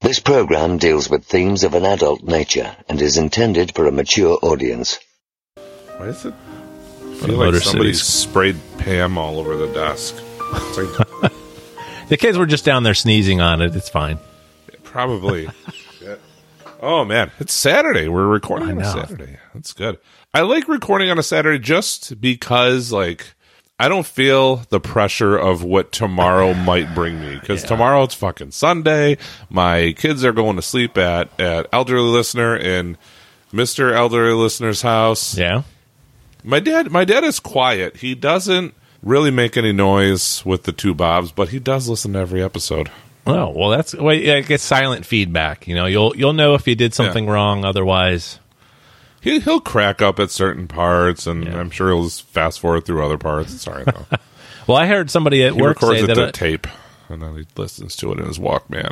This program deals with themes of an adult nature and is intended for a mature audience. Why is it? I feel like somebody sprayed Pam all over the desk. It's like, the kids were just down there sneezing on it. It's fine. Probably. Yeah. Oh, man. It's Saturday. We're recording on a Saturday. That's good. I like recording on a Saturday just because, like, I don't feel the pressure of what tomorrow might bring me. Because tomorrow it's fucking Sunday. My kids are going to sleep at Elderly Listener in Mr. Elderly Listener's house. Yeah. My dad is quiet. He doesn't really make any noise with the two Bobs, but he does listen to every episode. Oh, well, that's it gets silent feedback. You know, you'll know if you did something wrong. Otherwise, he'll crack up at certain parts, and I'm sure he'll just fast forward through other parts. Sorry, though. Well, I heard somebody at work say that to tape, and then he listens to it in his Walkman.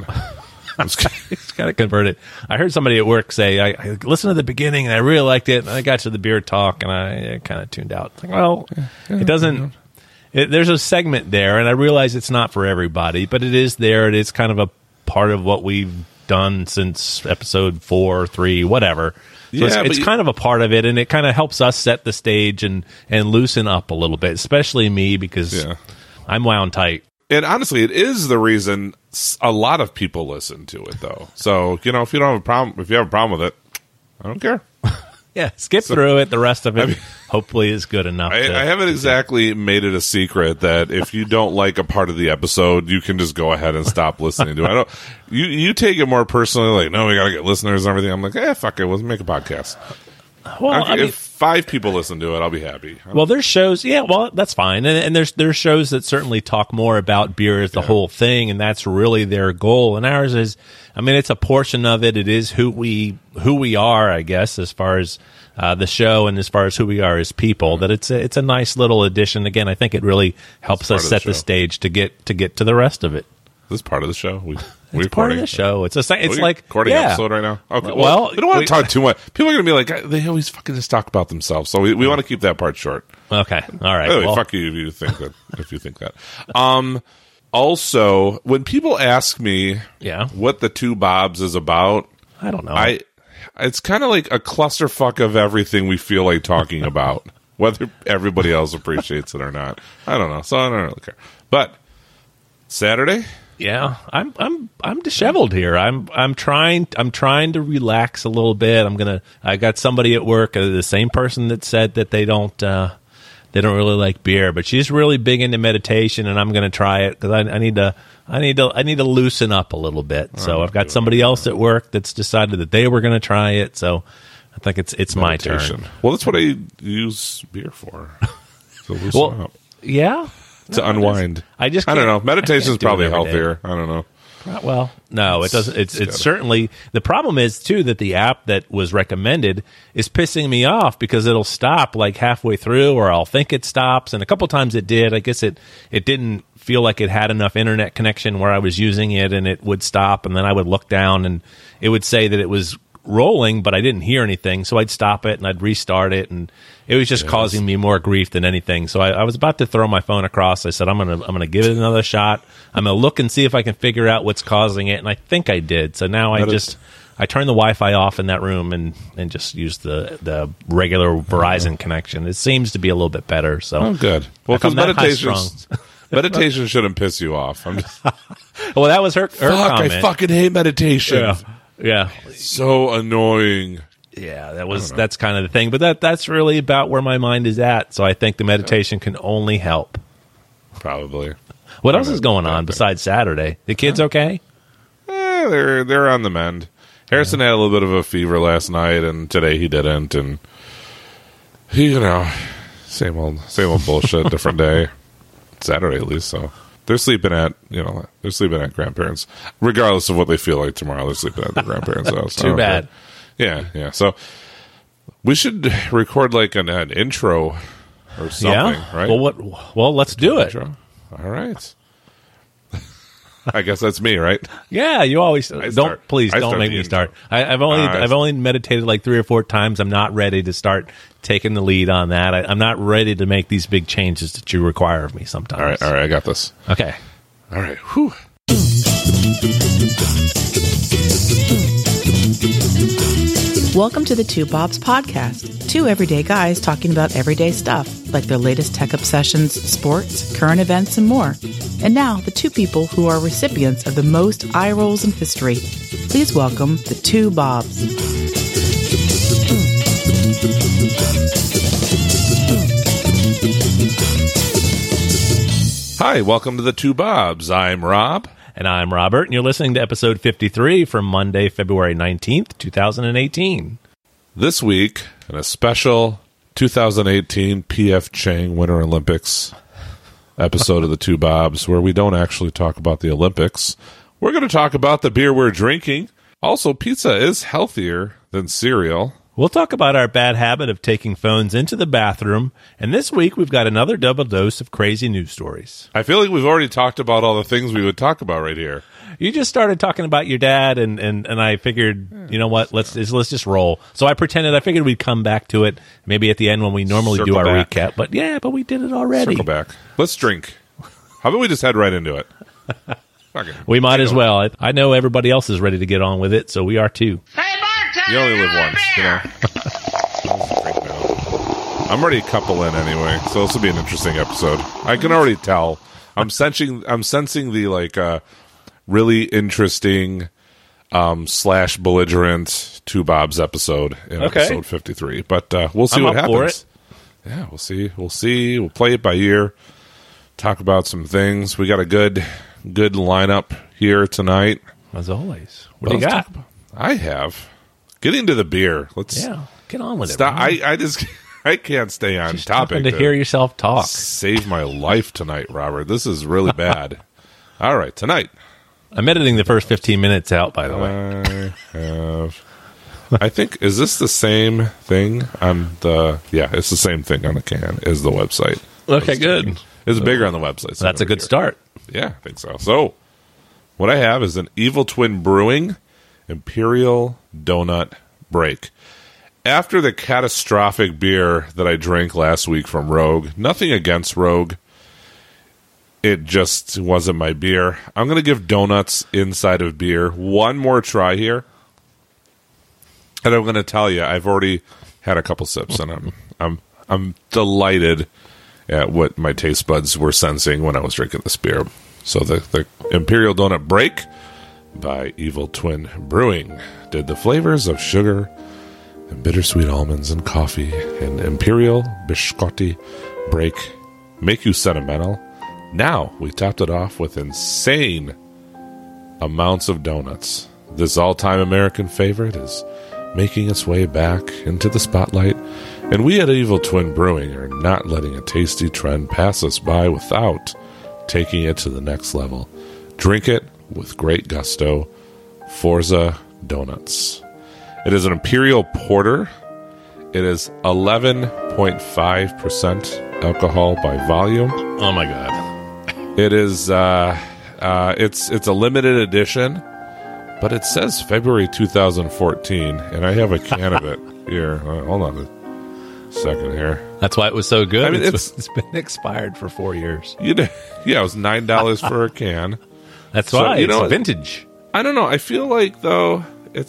He's got to convert it. I heard somebody at work say, I listened to the beginning and I really liked it, and I got to the beer talk and I kind of tuned out. Like, well, it doesn't. There's a segment there, and I realize it's not for everybody, but it is there. It is kind of a part of what we've done since episode 4, 3, whatever. So it's kind of a part of it, and it kind of helps us set the stage and loosen up a little bit, especially me, because I'm wound tight. And honestly, it is the reason a lot of people listen to it, though. So, you know, if you have a problem with it, I don't care. Skip through it. The rest of it hopefully is good enough. I haven't exactly made it a secret that if you don't like a part of the episode, you can just go ahead and stop listening to it. You take it more personally, like, no, we got to get listeners and everything. I'm like, fuck it, let's make a podcast. Well, if 5 people listen to it, I'll be happy. Well, there's shows, that's fine, and there's shows that certainly talk more about beer as the whole thing, and that's really their goal. And ours is, I mean, it's a portion of it. It is who we are, I guess, as far as the show and as far as who we are as people. That it's a nice little addition. Again, I think it really helps us set the stage to get to the rest of it. This is part of the show. It's part of the show. It's like recording episode right now. Okay. Well, we don't want to talk too much. People are going to be like, they always fucking just talk about themselves. So we want to keep that part short. Okay. All right. Anyway, fuck you if you think that. If you think that. Also, when people ask me, what the Two Bobs is about, I don't know. It's kind of like a clusterfuck of everything we feel like talking about, whether everybody else appreciates it or not. I don't know. So I don't really care. But Saturday. Yeah, I'm disheveled here. I'm trying to relax a little bit. I got somebody at work, the same person that said that they don't really like beer, but she's really big into meditation, and I'm going to try it because I need to loosen up a little bit. So I've got somebody else at work that's decided that they were going to try it. So I think it's my turn. Well, that's what I use beer for. To loosen up. Yeah. To unwind. I don't know. Meditation is probably healthier. I don't know. Well, no, it doesn't. It's certainly, the problem is too that the app that was recommended is pissing me off because it'll stop like halfway through, or I'll think it stops, and a couple times it did. I guess it didn't feel like it had enough internet connection where I was using it, and it would stop, and then I would look down and it would say that it was rolling, but I didn't hear anything, so I'd stop it and I'd restart it, and it was just causing me more grief than anything. So I was about to throw my phone across. I said, I'm gonna give it another shot. I'm gonna look and see if I can figure out what's causing it, and I think I did. So now I turn the Wi-Fi off in that room and just use the regular Verizon connection. It seems to be a little bit better. So good. Well, because meditation shouldn't piss you off. I'm just well, that was her comment. I fucking hate meditation. Yeah. It's so annoying. Yeah, that's kind of the thing. But that's really about where my mind is at. So I think the meditation can only help. Probably. What else is going on besides Saturday? The kids okay? They're on the mend. Harrison had a little bit of a fever last night, and today he didn't. And same old bullshit, different day. Saturday at least. So they're sleeping at grandparents, regardless of what they feel like tomorrow. They're sleeping at their grandparents' house. Too bad. Yeah. So we should record like an intro or something, right? Well, let's do it. Intro. All right. I guess that's me, right? Yeah, you always don't make me start. I've only meditated like 3 or 4 times. I'm not ready to start taking the lead on that. I'm not ready to make these big changes that you require of me sometimes. All right, I got this. Okay. All right. Whew. Welcome to the Two Bobs podcast. Two everyday guys talking about everyday stuff, like their latest tech obsessions, sports, current events, and more. And now, the two people who are recipients of the most eye rolls in history. Please welcome the Two Bobs. Hi, welcome to the Two Bobs. I'm Rob. And I'm Robert, and you're listening to episode 53 from Monday, February 19th, 2018. This week, in a special 2018 P.F. Chang Winter Olympics episode of the Two Bobs, where we don't actually talk about the Olympics. We're going to talk about the beer we're drinking. Also, pizza is healthier than cereal. We'll talk about our bad habit of taking phones into the bathroom, and this week we've got another double dose of crazy news stories. I feel like we've already talked about all the things we would talk about right here. You just started talking about your dad, and I figured, you know what, let's just roll. So I figured we'd come back to it maybe at the end when we normally do our recap. But we did it already. Circle back. Let's drink. How about we just head right into it? We might as well. I know everybody else is ready to get on with it, so we are too. You only live once, you know. I'm already a couple in anyway, so this will be an interesting episode. I can already tell. I'm sensing the really interesting / belligerent Two Bobs episode in episode 53. But we'll see what happens. Yeah, we'll see. We'll play it by ear. Talk about some things. We got a good lineup here tonight. As always. What do you got? I have. Getting to the beer. Let's get on with stop. it. I can't stay on just topic to hear yourself talk. Save my life tonight, Robert. This is really bad. All right, tonight. I'm editing the first 15 minutes out, by the way. I think, is this the same thing on the? Yeah, it's the same thing on the can as the website. Okay, good. It's bigger on the website. So that's a good start. Yeah, I think so. So, what I have is an Evil Twin Brewing Imperial Donut Break. After the catastrophic beer that I drank last week from Rogue, nothing against Rogue, it just wasn't my beer. I'm going to give donuts inside of beer one more try here. And I'm going to tell you, I've already had a couple sips, and I'm delighted at what my taste buds were sensing when I was drinking this beer. So the Imperial Donut Break by Evil Twin Brewing did the flavors of sugar and bittersweet almonds and coffee and Imperial Biscotti Break make you sentimental. Now we topped it off with insane amounts of donuts. This all-time American favorite is making its way back into the spotlight, and we at Evil Twin Brewing are not letting a tasty trend pass us by without taking it to the next level. Drink it with great gusto. Forza Donuts. It is an Imperial Porter. It is 11.5% alcohol by volume. Oh my god! It is it's a limited edition, but it says February 2014, and I have a can of it here. Hold on a second here. That's why it was so good. I mean, it's been expired for 4 years. Yeah, it was $9 for a can. That's why it's vintage. I don't know. I feel like though no,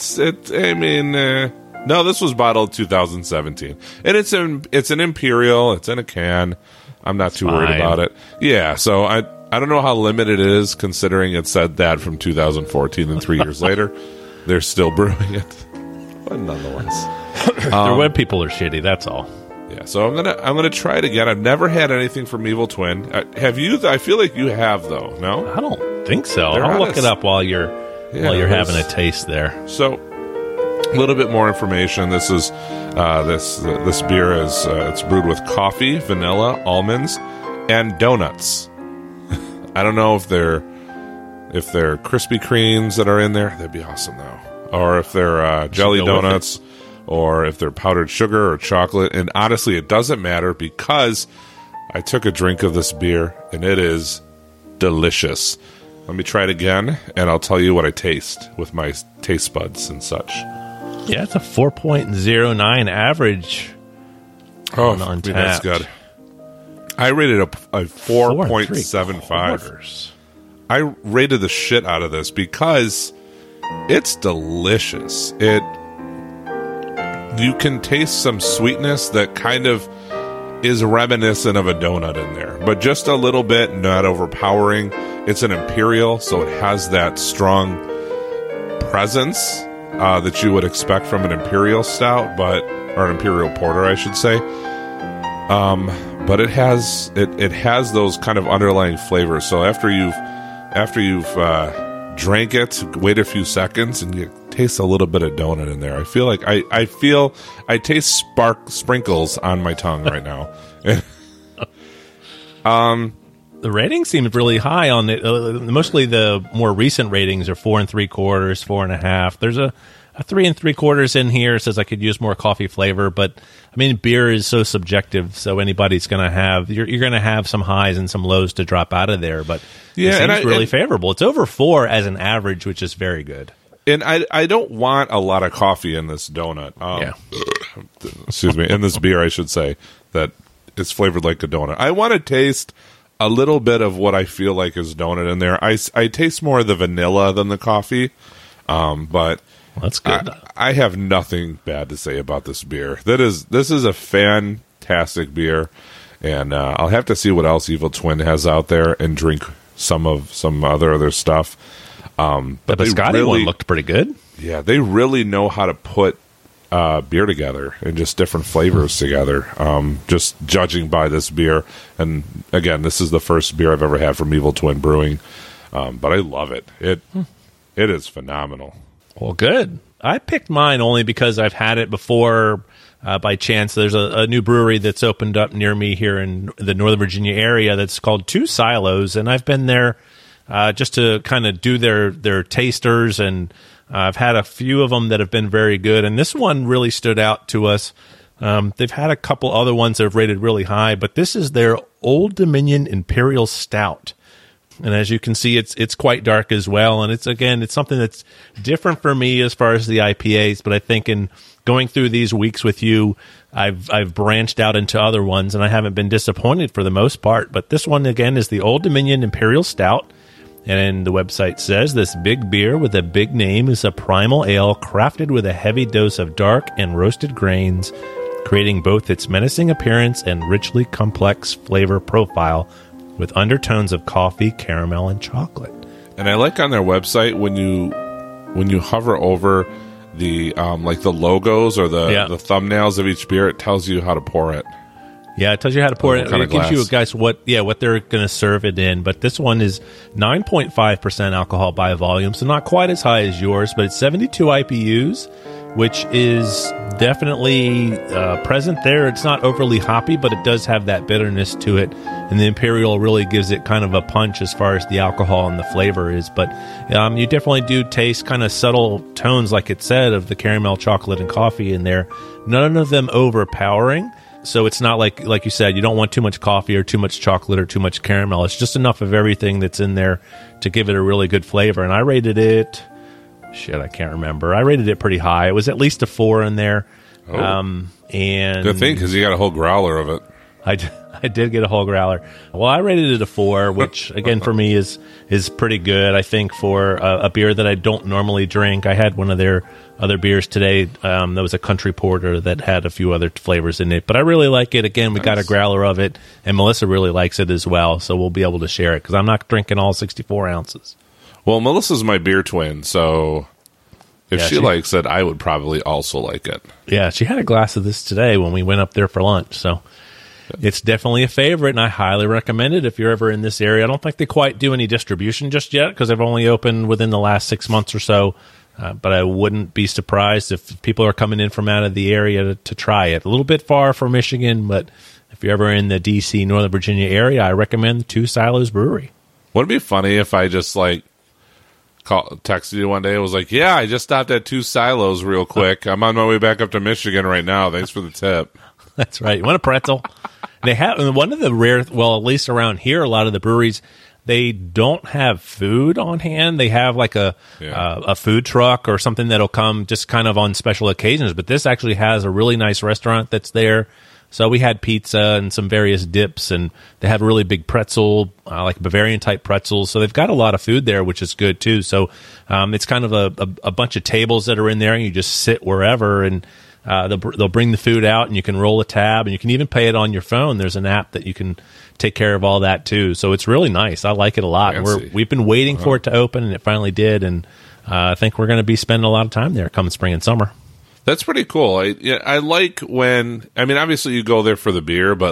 this was bottled 2017, and it's an Imperial. It's in a can. I'm not too worried about it. Yeah, so I don't know how limited it is, considering it said that from 2014, and 3 years later, they're still brewing it. But nonetheless, their web people are shitty. That's all. Yeah, so I'm gonna try it again. I've never had anything from Evil Twin. Have you? I feel like you have, though. No, I don't think so. I'll look it up while you're having a taste there. So, a little bit more information. This is this beer is it's brewed with coffee, vanilla, almonds, and donuts. I don't know if they're Krispy Kremes that are in there. That'd be awesome though. Or if they're jelly donuts, or if they're powdered sugar or chocolate. And honestly, it doesn't matter, because I took a drink of this beer and it is delicious. Let me try it again, and I'll tell you what I taste with my taste buds and such. Yeah, it's a 4.09 average. Oh, that's good. I rated a 4.75. I rated the shit out of this because it's delicious. you can taste some sweetness that kind of is reminiscent of a donut in there, but just a little bit, not overpowering. It's an imperial, so it has that strong presence that you would expect from an imperial stout, or an imperial porter, I should say. But it has those kind of underlying flavors. So after you've drank it, wait a few seconds, and you taste a little bit of donut in there. I feel like I taste sprinkles on my tongue right now. The ratings seem really high on it. Mostly the more recent ratings are 4 3/4, 4.5. There's a 3 3/4 in here. It says I could use more coffee flavor, but I mean, beer is so subjective. So anybody's going to have you're going to have some highs and some lows to drop out of there. But it seems really favorable. It's over 4 as an average, which is very good. And I don't want a lot of coffee in this donut. Excuse me, in this beer, I should say, that is flavored like a donut. I want to taste a little bit of what I feel like is donut in there. I taste more of the vanilla than the coffee, but that's good. I have nothing bad to say about this beer. This is a fantastic beer, and I'll have to see what else Evil Twin has out there and drink some other stuff. But the Biscotti one looked pretty good. Yeah, they really know how to put beer together and just different flavors together. Just judging by this beer, and again, this is the first beer I've ever had from Evil Twin Brewing, but I love it. It is phenomenal. Well, good. I picked mine only because I've had it before by chance. There's a new brewery that's opened up near me here in the Northern Virginia area that's called Two Silos, and I've been there just to kind of do their tasters, and I've had a few of them that have been very good, and this one really stood out to us. They've had a couple other ones that have rated really high, but this is their Old Dominion Imperial Stout. And as you can see, it's quite dark as well, and it's something that's different for me as far as the IPAs, but I think in going through these weeks with you, I've branched out into other ones, and I haven't been disappointed for the most part. But this one, again, is the Old Dominion Imperial Stout. And the website says, this big beer with a big name is a primal ale crafted with a heavy dose of dark and roasted grains, creating both its menacing appearance and richly complex flavor profile with undertones of coffee, caramel, and chocolate. And I like on their website when you hover over the like the logos or the thumbnails of each beer, it tells you how to pour it. Yeah, it tells you how to pour it. It gives you guys what they're going to serve it in. But this one is 9.5% alcohol by volume, so not quite as high as yours, but it's 72 IBUs, which is definitely present there. It's not overly hoppy, but it does have that bitterness to it. And the Imperial really gives it kind of a punch as far as the alcohol and the flavor is. But you definitely do taste kind of subtle tones, like it said, of the caramel, chocolate, and coffee in there. None of them overpowering. So it's not like you said, you don't want too much coffee or too much chocolate or too much caramel. It's just enough of everything that's in there to give it a really good flavor. And I rated it, I can't remember. I rated it pretty high. It was at least a 4 in there. Oh. And good thing, because you got a whole growler of it. I did get a whole growler. Well, I rated it a 4, which again for me is pretty good. I think for a beer that I don't normally drink. I had one of their other beers today. That was a country porter that had a few other flavors in it, but I really like it. Again, we got a growler of it, and Melissa really likes it as well, so we'll be able to share it because I'm not drinking all 64 ounces. Well, Melissa's my beer twin, so if she likes it, I would probably also like it. Yeah, she had a glass of this today when we went up there for lunch, so it's definitely a favorite, and I highly recommend it if you're ever in this area. I don't think they quite do any distribution just yet because they've only opened within the last 6 months or so, but I wouldn't be surprised if people are coming in from out of the area to try it. A little bit far from Michigan, but if you're ever in the D.C., Northern Virginia area, I recommend the Two Silos Brewery. Wouldn't it be funny if I just texted you one day? It was like, yeah, I just stopped at Two Silos real quick. I'm on my way back up to Michigan right now. Thanks for the tip. That's right. You want a pretzel? They have one of the rare, well, at least around here, a lot of the breweries, they don't have food on hand. They have like a food truck or something that'll come just kind of on special occasions. But this actually has a really nice restaurant that's there. So we had pizza and some various dips, and they have a really big pretzel, like Bavarian type pretzels. So they've got a lot of food there, which is good too. So it's kind of a bunch of tables that are in there, and you just sit wherever. And they'll bring the food out, and you can roll a tab, and you can even pay it on your phone. There's an app that you can take care of all that too. So it's really nice. I like it a lot. We've been waiting for it to open, and it finally did. And I think we're going to be spending a lot of time there come spring and summer. That's pretty cool. I like when, I mean, obviously you go there for the beer, but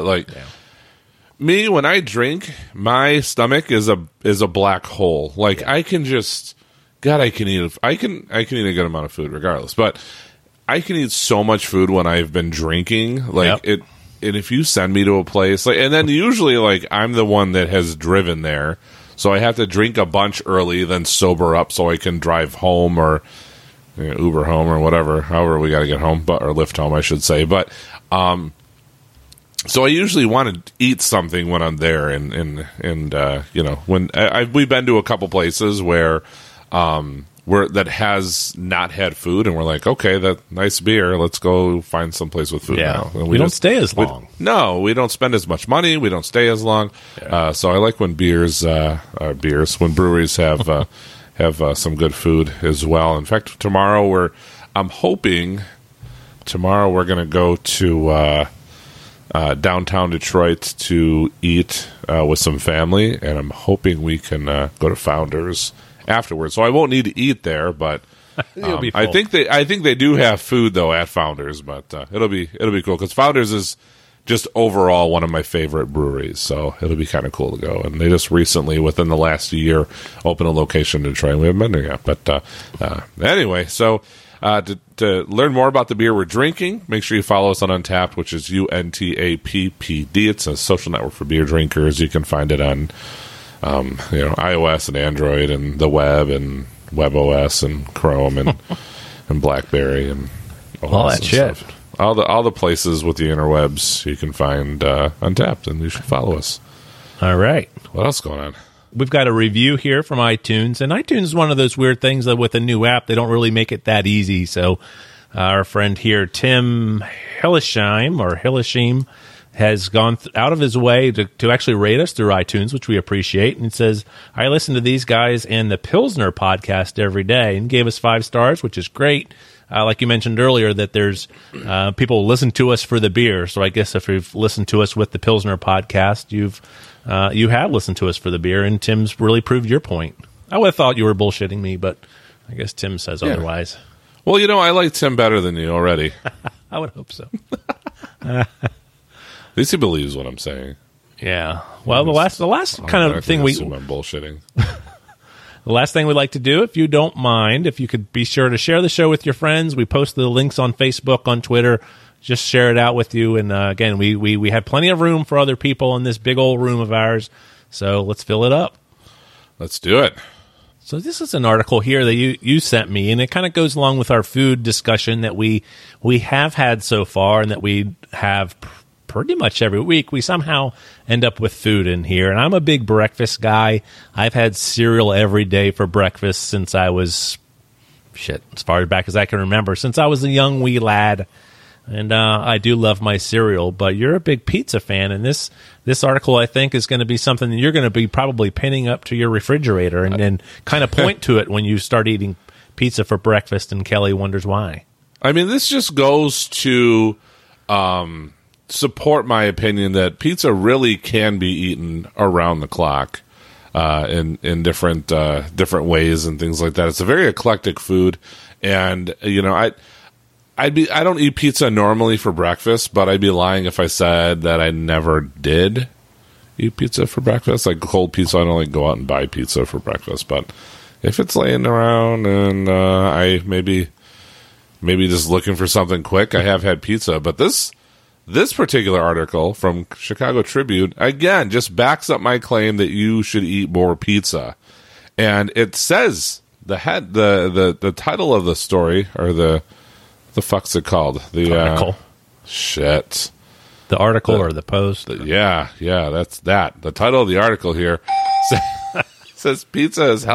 me, when I drink, my stomach is a black hole. I can just, God, I can eat a good amount of food regardless, but I can eat so much food when I've been drinking. And if you send me to a place, and then usually I'm the one that has driven there, so I have to drink a bunch early, then sober up so I can drive home or Uber home or whatever, however we got to get home, or Lyft home, I should say. But so I usually want to eat something when I'm there, and when we've been to a couple places where that has not had food, and we're like, okay, that nice beer, let's go find some place with food now. And we don't stay as long. We don't spend as much money. We don't stay as long. So I like when when breweries have some good food as well. In fact, tomorrow we're going to go to downtown Detroit to eat with some family, and I'm hoping we can go to Founders afterwards. So I won't need to eat there, but I think they do have food though at Founders, but it'll be cool because Founders is just overall one of my favorite breweries, so it'll be kind of cool to go. And they just recently, within the last year, opened a location in Detroit. We haven't been there yet, but anyway, so to learn more about the beer we're drinking, make sure you follow us on Untappd, which is UNTAPPD. It's a social network for beer drinkers. You can find it on iOS and Android and the web and WebOS and Chrome and and BlackBerry and all that shit. Stuff. All the places with the interwebs you can find Untappd, and you should follow us. All right. What else is going on? We've got a review here from iTunes, and iTunes is one of those weird things that with a new app, they don't really make it that easy. So our friend here, Tim Hillesheim, has gone out of his way to actually rate us through iTunes, which we appreciate. And it says, I listen to these guys and the Pilsner podcast every day, and gave us 5 stars, which is great. Like you mentioned earlier, that there's people who listen to us for the beer. So I guess if you've listened to us with the Pilsner podcast, you have listened to us for the beer, and Tim's really proved your point. I would have thought you were bullshitting me, but I guess Tim says otherwise. Well, I like Tim better than you already. I would hope so. At least he believes what I'm saying. Yeah. Well, the last kind of thing I'm bullshitting. The last thing we'd like to do, if you don't mind, if you could be sure to share the show with your friends. We post the links on Facebook, on Twitter. Just share it out with you. And again, we have plenty of room for other people in this big old room of ours. So let's fill it up. Let's do it. So this is an article here that you sent me, and it kind of goes along with our food discussion that we have had so far, and that we have pretty much every week. We somehow end up with food in here, and I'm a big breakfast guy. I've had cereal every day for breakfast since I was, as far back as I can remember, since I was a young wee lad. And I do love my cereal, but you're a big pizza fan, and this article, I think, is going to be something that you're going to be probably pinning up to your refrigerator and kind of point to it when you start eating pizza for breakfast, and Kelly wonders why. I mean, this just goes to support my opinion that pizza really can be eaten around the clock in different ways and things like that. It's a very eclectic food, and I don't eat pizza normally for breakfast, but I'd be lying if I said that I never did eat pizza for breakfast. Like cold pizza, I don't go out and buy pizza for breakfast, but if it's laying around and I maybe just looking for something quick, I have had pizza. But this particular article from Chicago Tribune, again, just backs up my claim that you should eat more pizza. And it says the title of the story, or the fuck's it called? The article. Shit. The article or the post? Yeah, that's that. The title of the article here says pizza is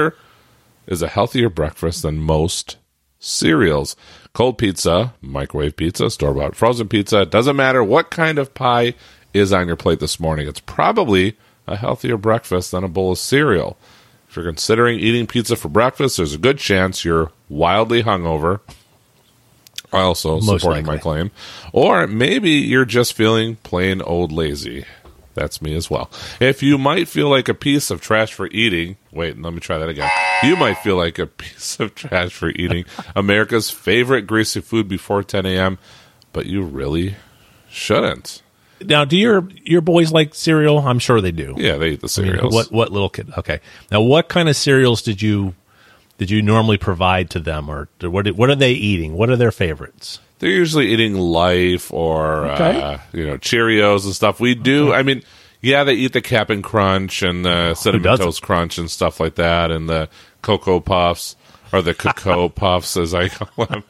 a healthier breakfast than most cereals. Cold pizza, microwave pizza, store-bought frozen pizza, it doesn't matter what kind of pie is on your plate this morning. It's probably a healthier breakfast than a bowl of cereal. If you're considering eating pizza for breakfast, there's a good chance you're wildly hungover. Also supporting my claim. Or maybe you're just feeling plain old lazy. That's me as well. If you might feel like a piece of trash for eating... Wait, let me try that again. You might feel like a piece of trash for eating America's favorite greasy food before 10 a.m., but you really shouldn't. Now, do your boys like cereal? I'm sure they do. Yeah, they eat the cereals. I mean, what little kid? Okay. Now, what kind of cereals did you normally provide to them, or what are they eating? What are their favorites? They're usually eating Life or Cheerios and stuff. We do. Okay. I mean, yeah, they eat the Cap'n Crunch and the Cinnamon Toast Crunch and stuff like that, and the Cocoa Puffs or the Cacao Puffs, as I call them.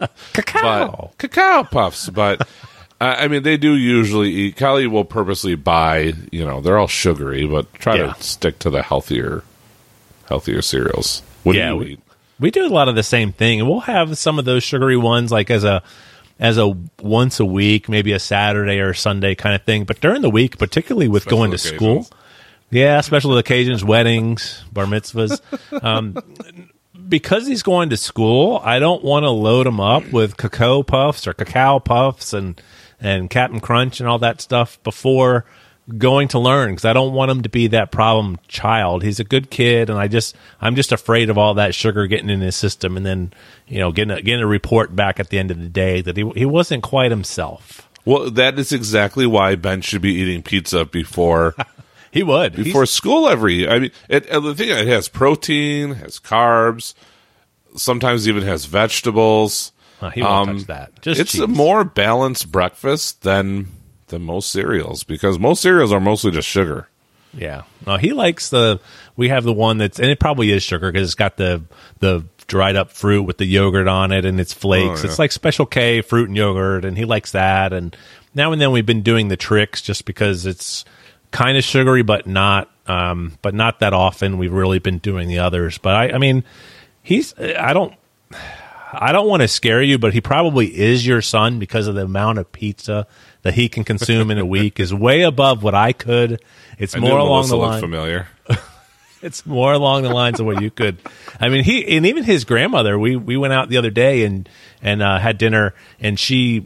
Cacao Puffs, but. I mean, they do usually eat. Callie will purposely buy, they're all sugary, but try to stick to the healthier cereals. What do you eat? We do a lot of the same thing, and we'll have some of those sugary ones like as a once a week, maybe a Saturday or Sunday kind of thing. But during the week, particularly with going to school, special occasions, weddings, bar mitzvahs, because he's going to school, I don't want to load him up with Cacao Puffs or Cacao Puffs and Cap'n Crunch and all that stuff before going to learn, because I don't want him to be that problem child. He's a good kid, and I'm just afraid of all that sugar getting in his system, and then getting a report back at the end of the day that he wasn't quite himself. Well, that is exactly why Ben should be eating pizza before school every. I mean, the thing, it has protein, has carbs, sometimes even has vegetables. He won't touch that. It's cheese. A more balanced breakfast than most cereals, because most cereals are mostly just sugar. Yeah. No, he likes we have the one and it probably is sugar because it's got the dried up fruit with the yogurt on it and it's flakes. Oh, yeah. It's like Special K fruit and yogurt, and he likes that. And now and then we've been doing the tricks just because it's kind of sugary, but not that often. We've really been doing the others. But I mean, I don't want to scare you, but he probably is your son, because of the amount of pizza that he can consume in a week is way above what I could. It's more along the line. Familiar. It's more along the lines of what you could. I mean, and even his grandmother. We went out the other day and had dinner, and she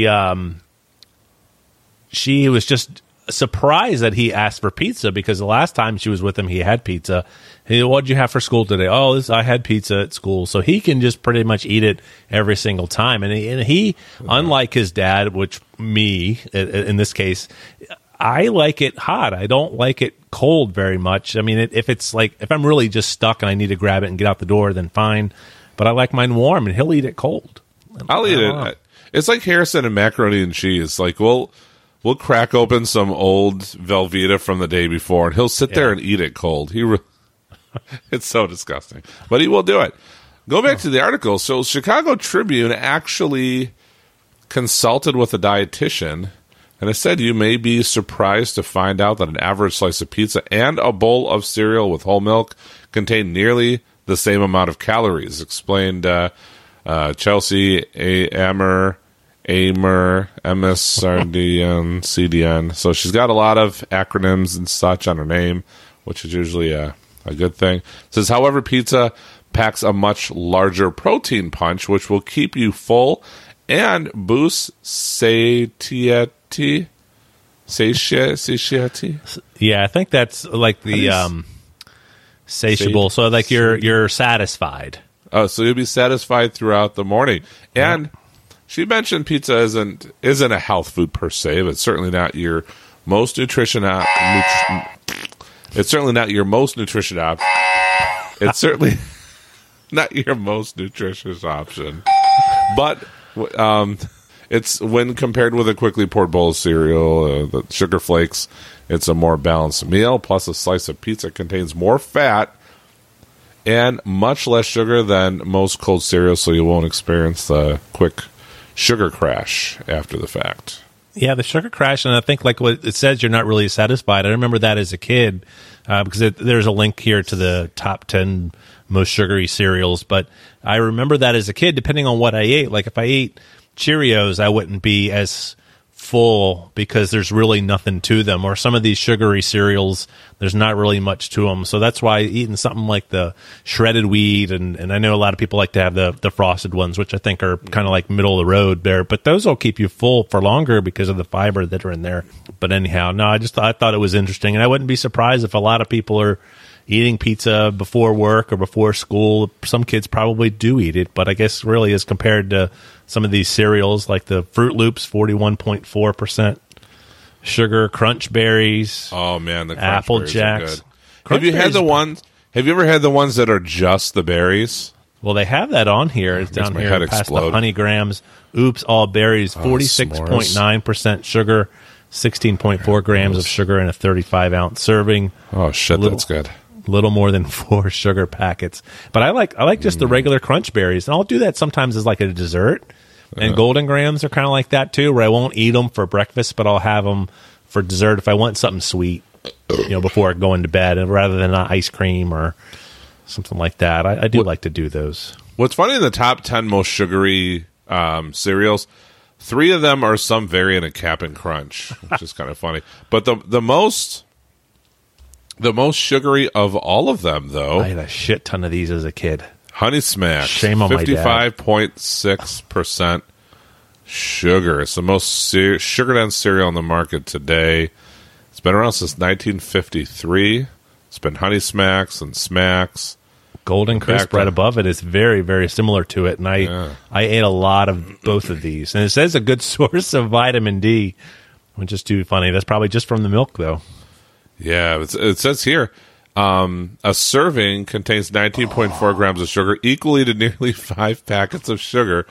was just surprised that he asked for pizza, because the last time she was with him, he had pizza. Hey, what'd you have for school today? Oh, I had pizza at school. So he can just pretty much eat it every single time. And he unlike his dad, which me, in this case, I like it hot. I don't like it cold very much. I mean, if I'm really just stuck and I need to grab it and get out the door, then fine. But I like mine warm, and he'll eat it cold. I'll eat it. It's like Harrison and macaroni and cheese. Like, we'll crack open some old Velveeta from the day before, and he'll sit there and eat it cold. It's so disgusting, but he will do it. Go back to the article. So Chicago Tribune actually consulted with a dietitian, and it said you may be surprised to find out that an average slice of pizza and a bowl of cereal with whole milk contain nearly the same amount of calories, explained Chelsea Amer, MSRDN, CDN. So she's got a lot of acronyms and such on her name, which is usually a good thing. It says, however, pizza packs a much larger protein punch, which will keep you full and boost satiety. Satiety? Yeah, I think that's like the satiable. So like you're satisfied. Oh, so you'll be satisfied throughout the morning. And she mentioned pizza isn't a health food per se, but it's certainly not your most nutrition It's certainly not your most nutrition option. It's certainly not your most nutritious option. But it's, when compared with a quickly poured bowl of cereal, the sugar flakes, it's a more balanced meal. Plus, a slice of pizza contains more fat and much less sugar than most cold cereals, so you won't experience the quick sugar crash after the fact. Yeah, the sugar crash, and I think like what it says, you're not really satisfied. I remember that as a kid, because there's a link here to the top 10 most sugary cereals, but I remember that as a kid, depending on what I ate. Like if I ate Cheerios, I wouldn't be as full because there's really nothing to them. Or some of these sugary cereals, there's not really much to them. So that's why eating something like the shredded wheat, and I know a lot of people like to have the frosted ones, which I think are kind of like middle of the road there. But those will keep you full for longer because of the fiber that are in there. But anyhow, no, I thought it was interesting. And I wouldn't be surprised if a lot of people are eating pizza before work or before school. Some kids probably do eat it, but I guess really as compared to some of these cereals like the Fruit Loops, 41.4% sugar, Crunch Berries. Oh man, the Crunch Apple Berries Jacks. are good. Have you had the ones? Have you ever had the ones that are just the berries? Well, they have that on here. It's down here past explode. the Honey Grams. Oops, all berries, 46.9% sugar, 16.4 grams of sugar in a 35-ounce serving. Oh shit, that's good. Little more than 4 sugar packets. But I like just the regular Crunch Berries, and I'll do that sometimes as like a dessert. And Golden Grams are kind of like that too, where I won't eat them for breakfast, but I'll have them for dessert if I want something sweet, before going to bed, and rather than ice cream or something like that. I do like to do those. What's funny, in the top 10 most sugary cereals, 3 of them are some variant of Cap'n Crunch, which is kind of funny. But the most sugary of all of them, though, I had a shit ton of these as a kid. Honey Smacks. Shame on my dad. 55.6% sugar. It's the most sugar-dense cereal on the market today. It's been around since 1953. It's been Honey Smacks and Smacks. Golden Crisp right above it is very, very similar to it, and I ate a lot of both of these. And it says a good source of vitamin D, which is too funny. That's probably just from the milk, though. Yeah, it says here, a serving contains 19.4 grams of sugar, equally to nearly 5 packets of sugar,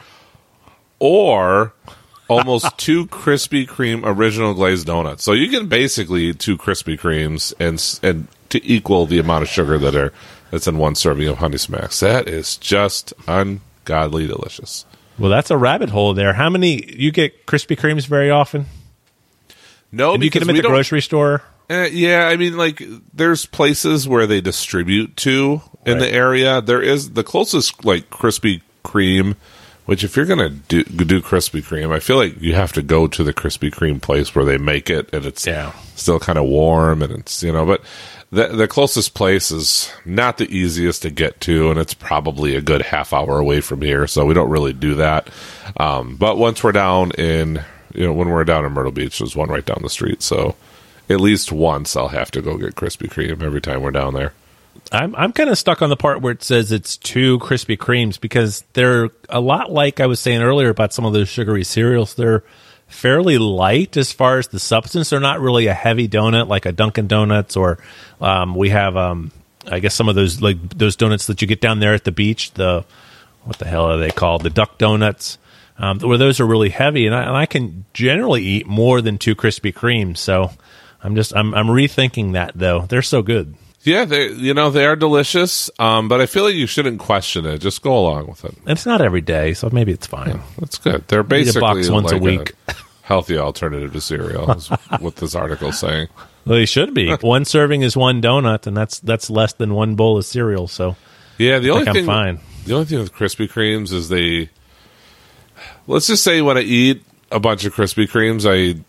or almost 2 Krispy Kreme original glazed donuts. So you can basically eat 2 Krispy Kremes and to equal the amount of sugar that's in one serving of Honey Smacks. That is just ungodly delicious. Well, that's a rabbit hole there. How many you get Krispy Kremes very often? No, do you get them at the grocery store? Yeah, I mean, like, there's places where they distribute to in the area. There is the closest, like, Krispy Kreme, which if you're going to do Krispy Kreme, I feel like you have to go to the Krispy Kreme place where they make it, and it's still kind of warm, and it's, but the closest place is not the easiest to get to, and it's probably a good half hour away from here, so we don't really do that. But once we're down in, when we're down in Myrtle Beach, there's one right down the street, so at least once I'll have to go get Krispy Kreme every time we're down there. I'm kind of stuck on the part where it says it's 2 Krispy Kremes because they're a lot like I was saying earlier about some of those sugary cereals. They're fairly light as far as the substance. They're not really a heavy donut like a Dunkin' Donuts, or we have I guess some of those, like those donuts that you get down there at the beach. What the hell are they called? The Duck Donuts. Where those are really heavy, and I can generally eat more than 2 Krispy Kremes. So I'm rethinking that, though. They're so good. Yeah, they are delicious, but I feel like you shouldn't question it. Just go along with it. It's not every day, so maybe it's fine. Yeah, that's good. They're basically a box once like a week. A healthy alternative to cereal, is what this article is saying. Well, they should be. One serving is 1 donut, and that's less than 1 bowl of cereal. So yeah, I'm fine. The only thing with Krispy Kremes is let's just say when I eat a bunch of Krispy Kremes,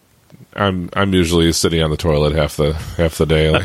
I'm usually sitting on the toilet half the day. Like,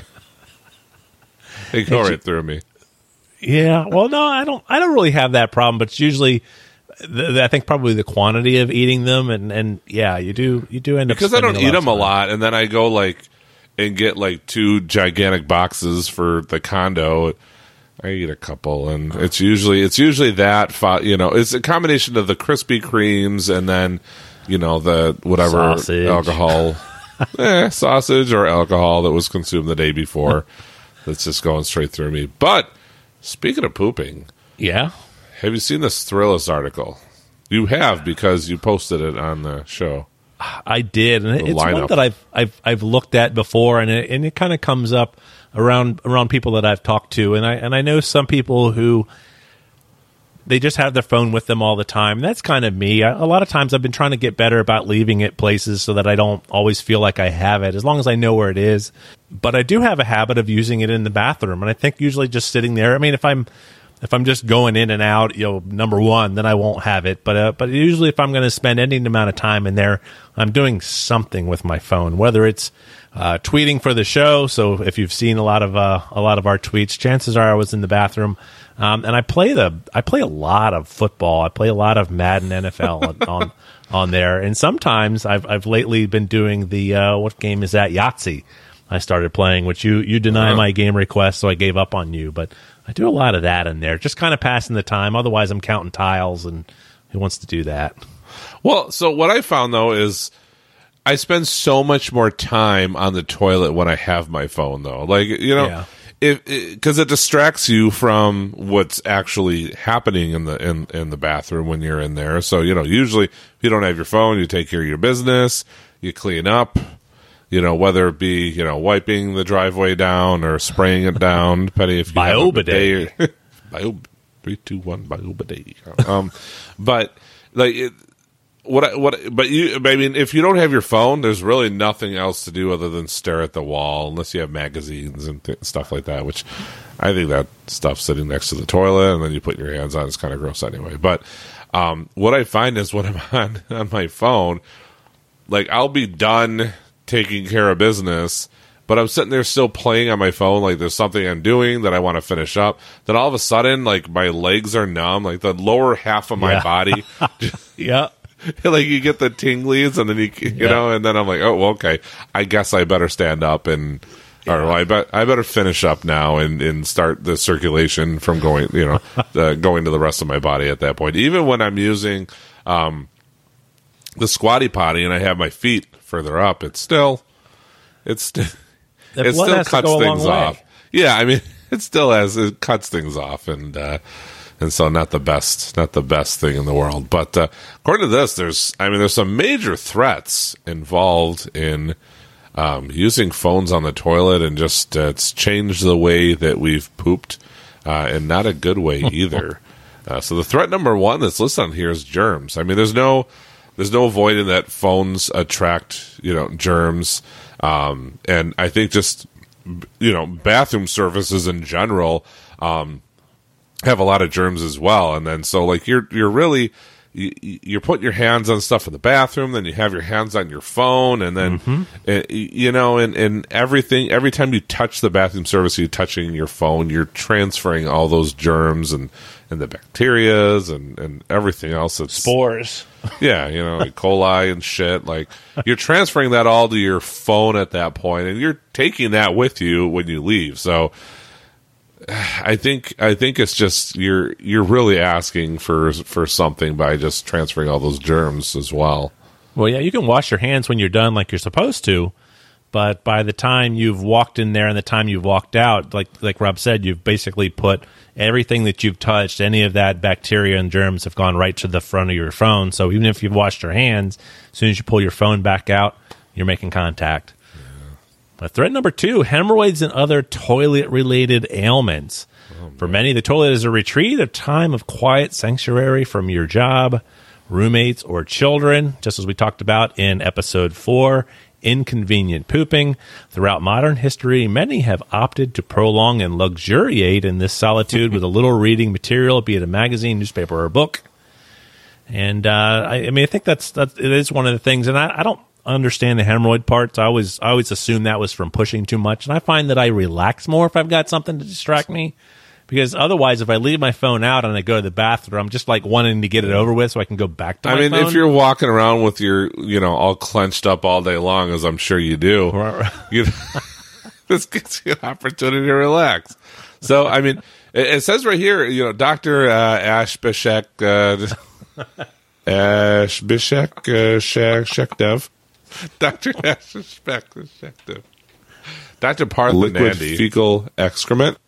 they go right through me. Yeah. Well, no, I don't really have that problem, but it's usually I think probably the quantity of eating them, and yeah, you do end up, because I don't eat them a lot, and then I go and get 2 gigantic boxes for the condo. I eat a couple, and it's usually that it's a combination of the Krispy Kremes and then the whatever sausage. Alcohol, sausage or alcohol that was consumed the day before. That's just going straight through me. But speaking of pooping, yeah, have you seen this Thrillist article? You have, because you posted it on the show. I did, and it's one that I've looked at before, and it kind of comes up around people that I've talked to, and I know some people who they just have their phone with them all the time. That's kind of me. A lot of times I've been trying to get better about leaving it places so that I don't always feel like I have it, as long as I know where it is. But I do have a habit of using it in the bathroom, and I think usually just sitting there. I mean, if I'm if I'm just going in and out, number one, then I won't have it. But usually, if I'm going to spend any amount of time in there, I'm doing something with my phone, whether it's tweeting for the show. So if you've seen a lot of our tweets, chances are I was in the bathroom. And I play a lot of football. I play a lot of Madden NFL on there. And sometimes I've lately been doing the what game is that? Yahtzee. I started playing, which you deny my game request, so I gave up on you. But I do a lot of that in there, just kind of passing the time. Otherwise, I'm counting tiles, and who wants to do that? Well, so what I found, though, is I spend so much more time on the toilet when I have my phone, though. Like, because it distracts you from what's actually happening in the bathroom when you're in there. So, usually if you don't have your phone, you take care of your business, you clean up. Whether it be, wiping the driveway down or spraying it down, depending if you have a bidet. 3, 2, 1, bidet. But like if you don't have your phone, there's really nothing else to do other than stare at the wall, unless you have magazines and stuff like that. Which I think that stuff sitting next to the toilet and then you put your hands on is kind of gross anyway. But what I find is when I'm on my phone, like I'll be done taking care of business, but I'm sitting there still playing on my phone, like there's something I'm doing that I want to finish up. Then all of a sudden, like my legs are numb, like the lower half of my body. Yeah. Like you get the tinglies, and then you know, and then I'm like, oh, well, okay, I guess I better stand up or I better finish up now and start the circulation from going, going to the rest of my body at that point. Even when I'm using the squatty potty and I have my feet further up, it still cuts things off. Yeah, I mean, it cuts things off, and so not the best thing in the world. But according to this, there's some major threats involved in using phones on the toilet, and just it's changed the way that we've pooped, and not a good way either. So the threat number one that's listed on here is germs. I mean, there's no avoiding that phones attract, germs. And I think just, bathroom surfaces in general, have a lot of germs as well. And then, so like you're putting your hands on stuff in the bathroom, then you have your hands on your phone, and then, and everything, every time you touch the bathroom surface, you're touching your phone, you're transferring all those germs and the bacterias and everything else. That's spores. Yeah, E. coli and shit. Like, you're transferring that all to your phone at that point, and you're taking that with you when you leave. So I think it's just you're really asking for something by just transferring all those germs as well. Well, yeah, you can wash your hands when you're done like you're supposed to, but by the time you've walked in there and the time you've walked out, like Rob said, you've basically put everything that you've touched, any of that bacteria and germs have gone right to the front of your phone. So even if you've washed your hands, as soon as you pull your phone back out, you're making contact. But threat number 2, hemorrhoids and other toilet-related ailments. For many, the toilet is a retreat, a time of quiet sanctuary from your job, roommates, or children, just as we talked about in episode 4, inconvenient pooping. Throughout modern history, many have opted to prolong and luxuriate in this solitude with a little reading material, be it a magazine, newspaper, or a book. And I think that it is one of the things, and I don't understand the hemorrhoid parts. I always assume that was from pushing too much, and I find that I relax more if I've got something to distract me, because otherwise, if I leave my phone out and I go to the bathroom, I'm just like wanting to get it over with so I can go back to my phone. If you're walking around with your, all clenched up all day long, as I'm sure you do, this gives you an opportunity to relax. So, it says right here, Dr. Ash Bishek, Shekdev. Dr. Shekdev. Dr. Partha Liquid Nandi. fecal excrement.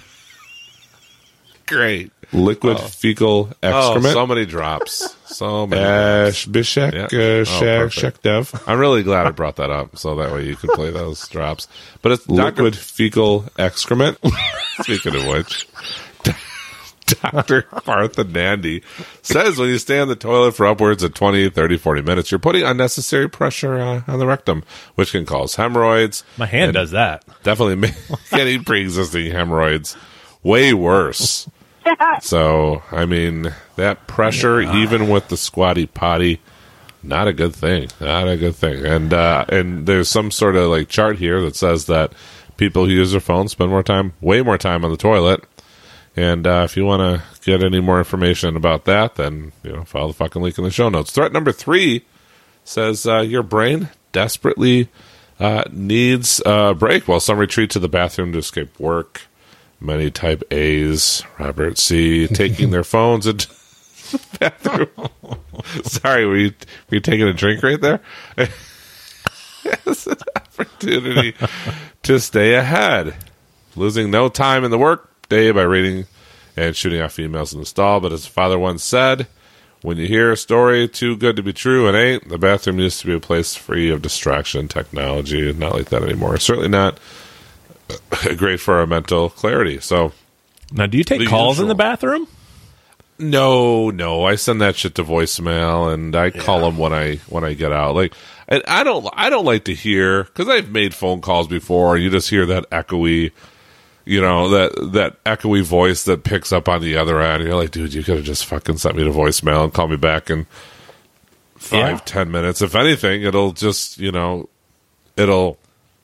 Great. Liquid fecal excrement. So many drops. So many Ash Bishek, Shekdev. I'm really glad I brought that up, so that way you can play those drops. But it's Liquid fecal excrement. Speaking of which, Dr. Partha Nandi says when you stay on the toilet for upwards of 20, 30, 40 minutes, you're putting unnecessary pressure on the rectum, which can cause hemorrhoids. My hand does that. Definitely any pre-existing hemorrhoids. Way worse. So, I mean, that pressure, even with the squatty potty, not a good thing. Not a good thing. And there's some sort of like chart here that says that people who use their phones spend way more time on the toilet. And if you want to get any more information about that, then follow the fucking link in the show notes. Threat number 3 says your brain desperately needs a break. Well, some retreat to the bathroom to escape work. Many type A's, Robert C., taking their phones into the bathroom. Sorry, were you taking a drink right there? It's an opportunity to stay ahead. Losing no time in the work day by reading and shooting off emails in the stall. But as a father once said, when you hear a story too good to be true and ain't, the bathroom used to be a place free of distraction, technology. Not like that anymore. Certainly not great for our mental clarity. So, now, do you take calls in the bathroom? No. I send that shit to voicemail, and I call them when I get out. Like, and I don't like to hear, because I've made phone calls before, and you just hear that echoey, that echoey voice that picks up on the other end. You're like, dude, you could have just fucking sent me to voicemail and call me back in 5-10 minutes. If anything, it'll just it'll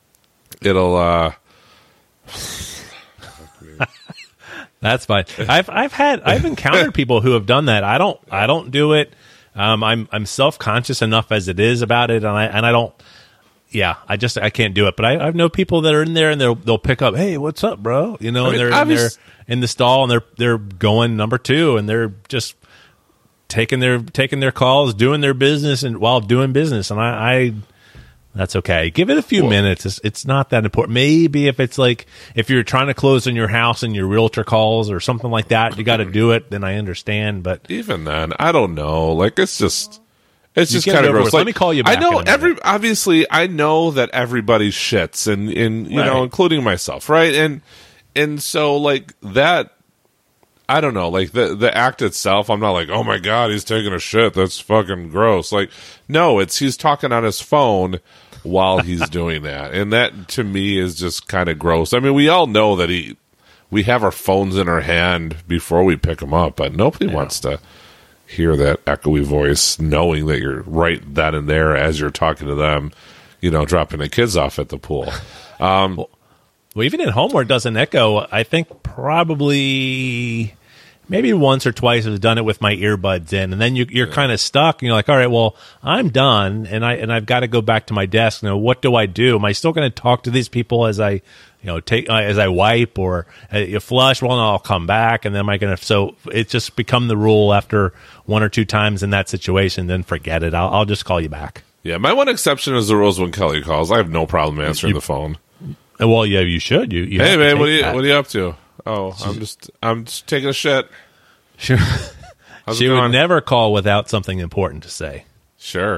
That's fine. I've encountered people who have done that. I don't do it. I'm self-conscious enough as it is about it, and I don't. Yeah, I can't do it. But I know people that are in there and they'll pick up. Hey, what's up, bro? And they're in the stall and they're going number 2 and they're just taking their calls, doing their business, and while doing business. And I that's okay. Give it a few minutes. It's not that important. Maybe if it's like, if you're trying to close on your house and your realtor calls or something like that, you got to do it, then I understand. But even then, I don't know. Like, it's just kind of gross. Like, let me call you back. I know obviously I know that everybody shits and including myself. Right. And so like that, I don't know, like the act itself, I'm not like, oh my God, he's taking a shit. That's fucking gross. Like, no, he's talking on his phone while he's doing that. And that to me is just kind of gross. I mean, we all know that we have our phones in our hand before we pick them up, but nobody wants to hear that echoey voice knowing that you're right then and there as you're talking to them, dropping the kids off at the pool. Well, even at home where it doesn't echo, I think probably maybe once or twice I've done it with my earbuds in, and then you're kind of stuck, and you're like, all right, well, I'm done, and I've got to go back to my desk. What do I do? Am I still going to talk to these people as I as I wipe or you flush? Well, no, I'll come back, and then am I going to? So it's just become the rule after 1 or 2 times in that situation. Then forget it. I'll just call you back. Yeah, my one exception is the rules when Kelly calls. I have no problem answering the phone. Well, yeah, you should. You hey, man, what are you up to? Oh, I'm just taking a shit. Sure. She would never call without something important to say. Sure.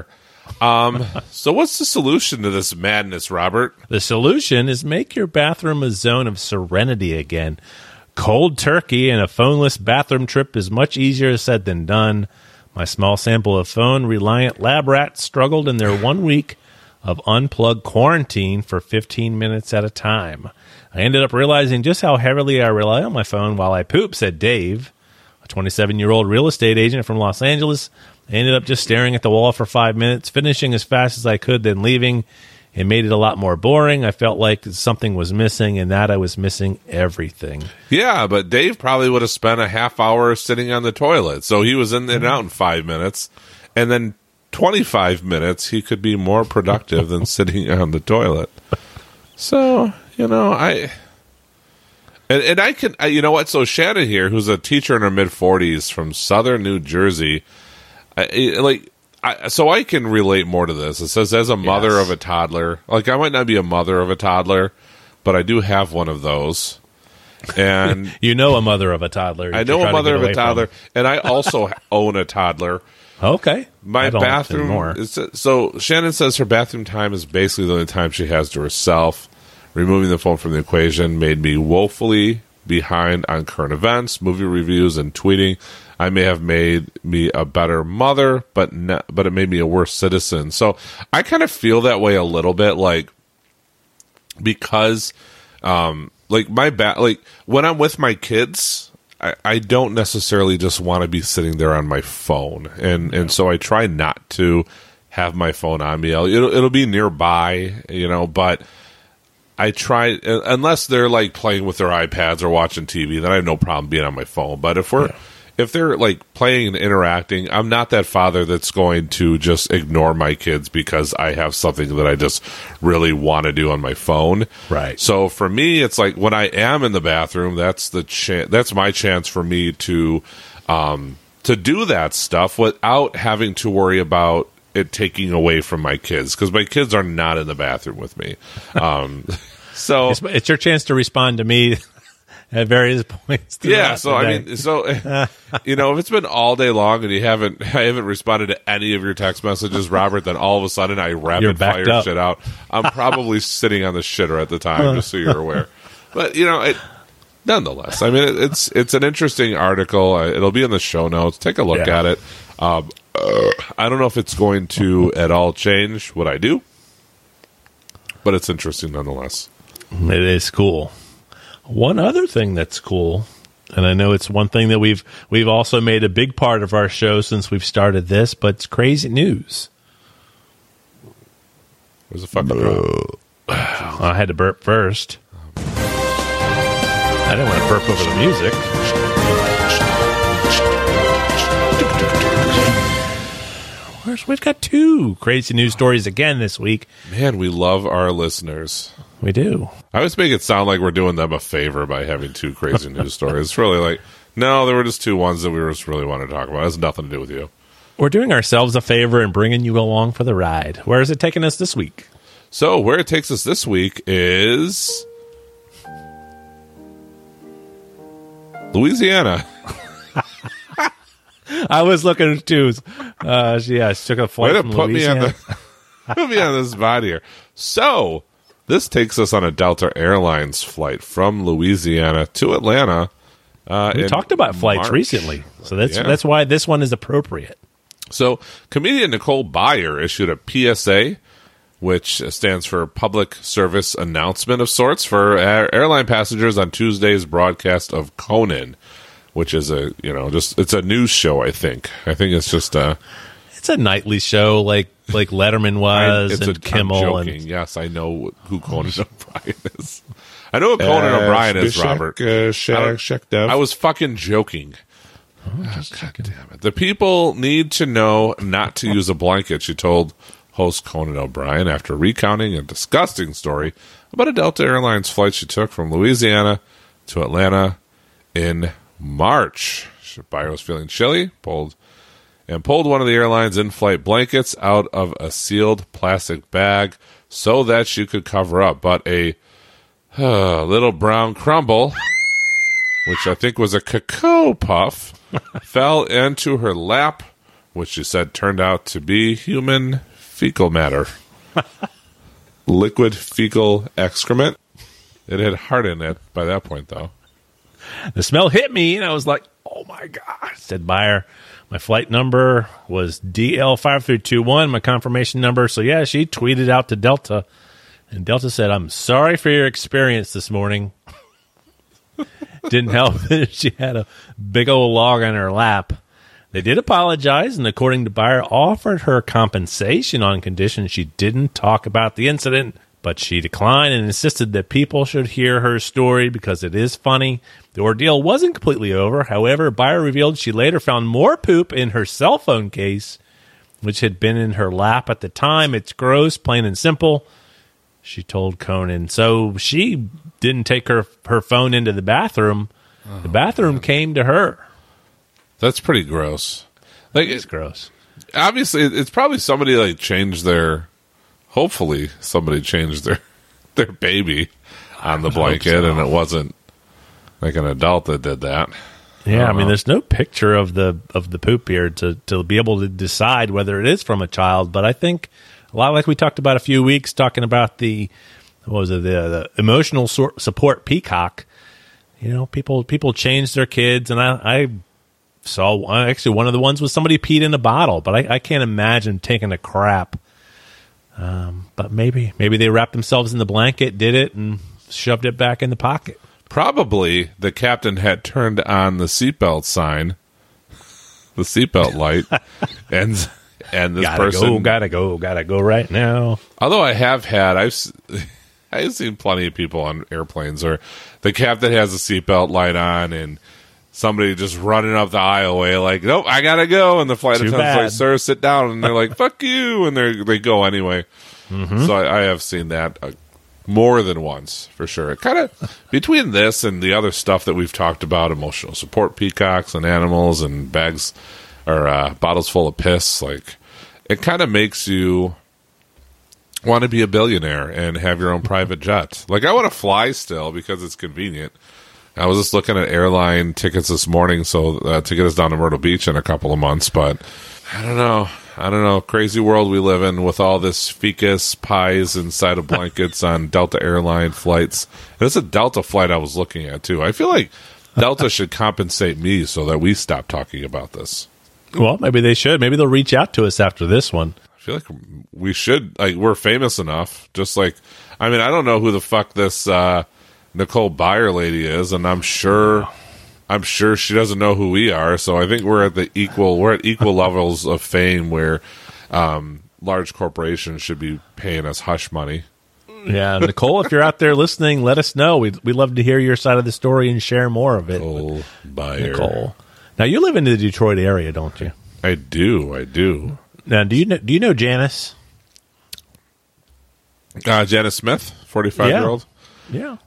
So what's the solution to this madness, Robert? The solution is make your bathroom a zone of serenity again. Cold turkey and a phoneless bathroom trip is much easier said than done. My small sample of phone-reliant lab rats struggled in their 1 week of unplugged quarantine for 15 minutes at a time. I ended up realizing just how heavily I rely on my phone while I poop, said Dave, a 27-year-old real estate agent from Los Angeles. I ended up just staring at the wall for 5 minutes, finishing as fast as I could, then leaving. It made it a lot more boring. I felt like something was missing, and that I was missing everything. Yeah, but Dave probably would have spent a half hour sitting on the toilet. So he was in and out in 5 minutes, and then 25 minutes he could be more productive than sitting on the toilet. So, I can, so Shannon here, who's a teacher in her mid-40s from southern New Jersey, so I can relate more to this. It says, as a mother of a toddler, like, I might not be a mother of a toddler, but I do have one of those. And a mother of a toddler. I know a mother of a toddler, and I also own a toddler. Okay. My bathroom, so Shannon says her bathroom time is basically the only time she has to herself. Removing the phone from the equation made me woefully behind on current events, movie reviews, and tweeting. I may have made me a better mother, but it made me a worse citizen. So I kind of feel that way a little bit, like, because, like, when I'm with my kids, I don't necessarily just want to be sitting there on my phone, and so I try not to have my phone on me. It'll be nearby, but I try, unless they're like playing with their iPads or watching TV, then I have no problem being on my phone. But if they're like playing and interacting, I'm not that father that's going to just ignore my kids because I have something that I just really want to do on my phone. Right. So for me, it's like when I am in the bathroom, that's that's my chance for me to do that stuff without having to worry about it taking away from my kids, because my kids are not in the bathroom with me. So it's your chance to respond to me at various points. Yeah. So I mean, if it's been all day long and I haven't responded to any of your text messages, Robert, then all of a sudden I rapid fire shit out. I'm probably sitting on the shitter at the time, just so you're aware. But nonetheless, I mean, it's an interesting article. It'll be in the show notes. Take a look at it. I don't know if it's going to at all change what I do, but it's interesting nonetheless. It is cool. One other thing that's cool, and I know it's one thing that we've also made a big part of our show since we've started this, but it's crazy news. Where's the fucking drop? I had to burp first. I didn't want to burp over the music. We've got 2 crazy news stories again this week. Man, we love our listeners. We do. I always make it sound like we're doing them a favor by having 2 crazy news stories. It's really like, no, there were just 2 ones that we just really wanted to talk about. It has nothing to do with you. We're doing ourselves a favor and bringing you along for the ride. Where is it taking us this week? So, where it takes us this week is Louisiana. I was looking too. She took a flight from Louisiana. Put me on the spot here. So, this takes us on a Delta Airlines flight from Louisiana to Atlanta. We talked about flights recently, so that's why this one is appropriate. So, comedian Nicole Byer issued a PSA, which stands for Public Service Announcement of sorts, for airline passengers on Tuesday's broadcast of Conan, which is it's a news show. I think it's just it's a nightly show like Letterman was and Kimmel. I'm joking. Yes, I know who Conan O'Brien is. I know who Conan O'Brien is, Robert. I was fucking joking. God damn it. The people need to know not to use a blanket, she told host Conan O'Brien after recounting a disgusting story about a Delta Airlines flight she took from Louisiana to Atlanta in March. Byer was feeling chilly, pulled one of the airline's in-flight blankets out of a sealed plastic bag so that she could cover up. But a little brown crumble, which I think was a Cocoa Puff, fell into her lap, which she said turned out to be human fecal matter. Liquid fecal excrement. It had heart in it by that point, though. The smell hit me, and I was like, oh, my God, said Byer. My flight number was DL5321, my confirmation number. So, yeah, she tweeted out to Delta, and Delta said, I'm sorry for your experience this morning. Didn't help that she had a big old log on her lap. They did apologize, and according to Byer, offered her compensation on condition she didn't talk about the incident. But she declined and insisted that people should hear her story because it is funny. The ordeal wasn't completely over. However, Byer revealed she later found more poop in her cell phone case, which had been in her lap at the time. It's gross, plain and simple, she told Conan. So she didn't take her phone into the bathroom. The bathroom came to her. That's pretty gross. Like, it's gross. Obviously, it's probably somebody changed their... Hopefully, somebody changed their baby on the blanket, and it wasn't like an adult that did that. Yeah, I mean, there's no picture of the poop here to be able to decide whether it is from a child. But I think a lot like we talked about a few weeks, talking about the emotional support peacock. People change their kids, and I saw actually one of the ones was somebody peed in a bottle, but I can't imagine taking a crap. But maybe they wrapped themselves in the blanket, did it, and shoved it back in the pocket. probably the captain had turned on the seatbelt sign, the seatbelt light, and this person gotta go right now. Although I've seen plenty of people on airplanes where the captain has a seatbelt light on and somebody just running up the aisleway like, nope, I gotta go, and the flight attendant's like, sir, sit down, and they're like, fuck you, and they go anyway. Mm-hmm. So I have seen that more than once, for sure. It kind of, between this and the other stuff that we've talked about, emotional support peacocks and animals and bags or bottles full of piss, like, it kind of makes you want to be a billionaire and have your own private jet. Like, I want to fly still because it's convenient. I was just looking at airline tickets this morning so to get us down to Myrtle Beach in a couple of months, but I don't know. Crazy world we live in with all this ficus pies inside of blankets on Delta airline flights. And it's a Delta flight I was looking at, too. I feel like Delta should compensate me so that we stop talking about this. Well, maybe they should. Maybe they'll reach out to us after this one. I feel like we should. Like, we're famous enough. Just like, I mean, I don't know who the fuck this Nicole Byer lady is, and I'm sure she doesn't know who we are. So I think we're at equal levels of fame where large corporations should be paying us hush money. Yeah, Nicole, if you're out there listening, let us know. We'd love to hear your side of the story and share more of it. Nicole Byer. Nicole. Now, you live in the Detroit area, don't you? I do. Now, do you know Janice? Janice Smith, 45-year-old? Yeah.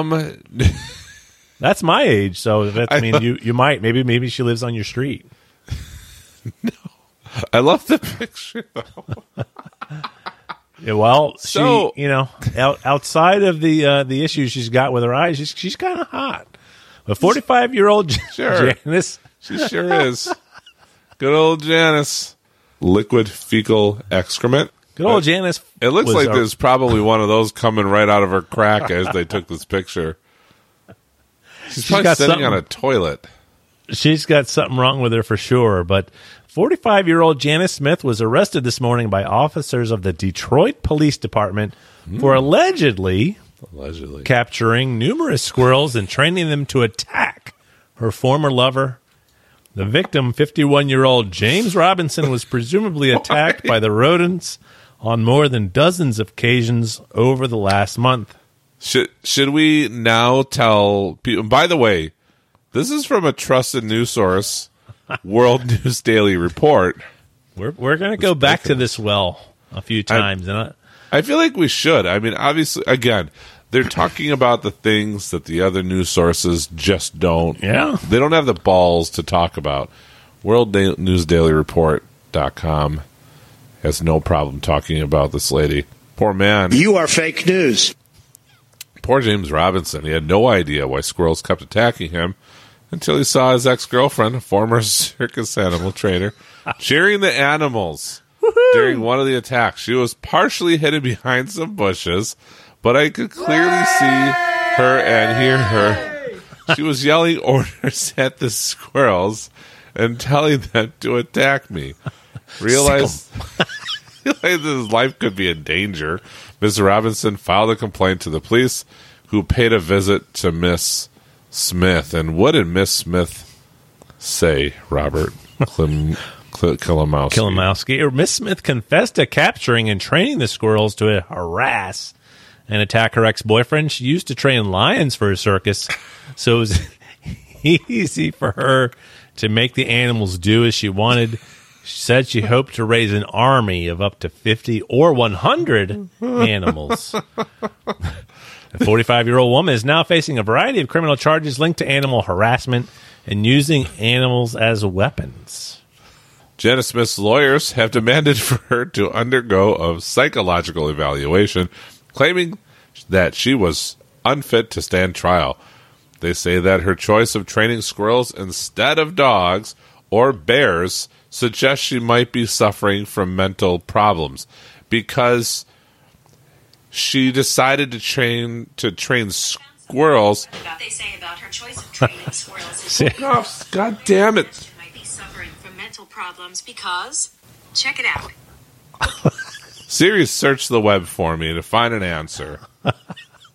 That's my age, so you might. Maybe she lives on your street. No. I love the picture, though. Yeah, well, so, she, outside of the issues she's got with her eyes, she's kind of hot. A 45-year-old Janice. She sure is. Good old Janice. Liquid fecal excrement. Good old Janice. It looks like there's probably one of those coming right out of her crack as they took this picture. She's probably sitting on a toilet. She's got something wrong with her for sure. But 45-year-old Janice Smith was arrested this morning by officers of the Detroit Police Department for allegedly capturing numerous squirrels and training them to attack her former lover. The victim, 51-year-old James Robinson, was presumably attacked by the rodents on more than dozens of occasions over the last month. Should we now tell people? By the way, this is from a trusted news source, World News Daily Report. We're going to go back to this well a few times. I feel like we should. I mean, obviously, again, they're talking about the things that the other news sources just don't. Yeah. They don't have the balls to talk about. WorldNewsDailyReport.com has no problem talking about this lady. Poor man. You are fake news. Poor James Robinson. He had no idea why squirrels kept attacking him until he saw his ex-girlfriend, a former circus animal trainer, cheering the animals during one of the attacks. She was partially hidden behind some bushes, but I could clearly see her and hear her. She was yelling orders at the squirrels and telling them to attack me. Realized his life could be in danger. Ms. Robinson filed a complaint to the police, who paid a visit to Miss Smith. And what did Miss Smith say, Robert Kilimowski? Miss Smith confessed to capturing and training the squirrels to harass and attack her ex-boyfriend. She used to train lions for a circus, so it was easy for her to make the animals do as she wanted. She said she hoped to raise an army of up to 50 or 100 animals. The 45-year-old woman is now facing a variety of criminal charges linked to animal harassment and using animals as weapons. Janice Smith's lawyers have demanded for her to undergo a psychological evaluation, claiming that she was unfit to stand trial. They say that her choice of training squirrels instead of dogs or bears suggests she might be suffering from mental problems because she decided to train squirrels. They say about her choice of training squirrels. Oh, God damn it! She might be suffering from mental problems because, check it out. Siri searched the web for me to find an answer.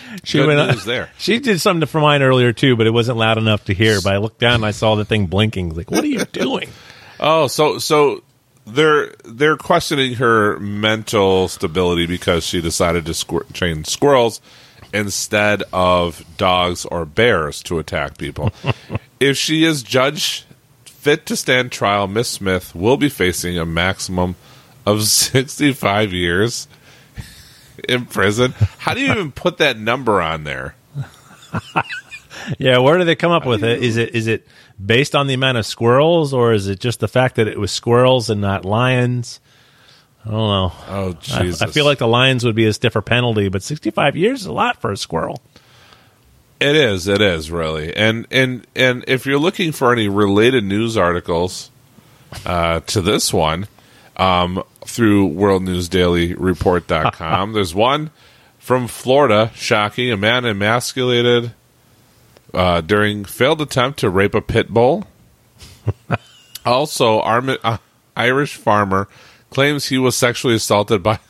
Good news there. She did something for mine earlier too, but it wasn't loud enough to hear. But I looked down and I saw the thing blinking. Like, what are you doing? Oh, so they're questioning her mental stability because she decided to train squirrels instead of dogs or bears to attack people. If she is judged fit to stand trial, Miss Smith will be facing a maximum of 65 years in prison. How do you even put that number on there? Yeah, where do they come up with it? Is it based on the amount of squirrels, or is it just the fact that it was squirrels and not lions? I don't know. Oh, Jesus. I feel like the lions would be a stiffer penalty, but 65 years is a lot for a squirrel. It is really. And if you're looking for any related news articles to this one, through worldnewsdailyreport.com, there's one from Florida, shocking. A man emasculated during failed attempt to rape a pit bull. Also, Irish farmer claims he was sexually assaulted by...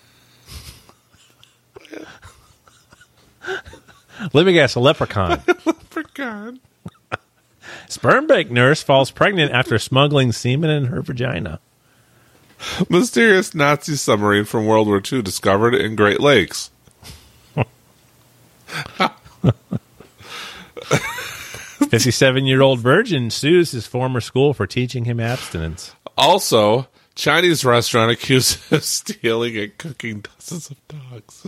Let me guess, a leprechaun. Leprechaun. Sperm bank nurse falls pregnant after smuggling semen in her vagina. Mysterious Nazi submarine from World War II discovered in Great Lakes. 57-year-old virgin sues his former school for teaching him abstinence. Also, Chinese restaurant accused of stealing and cooking dozens of dogs.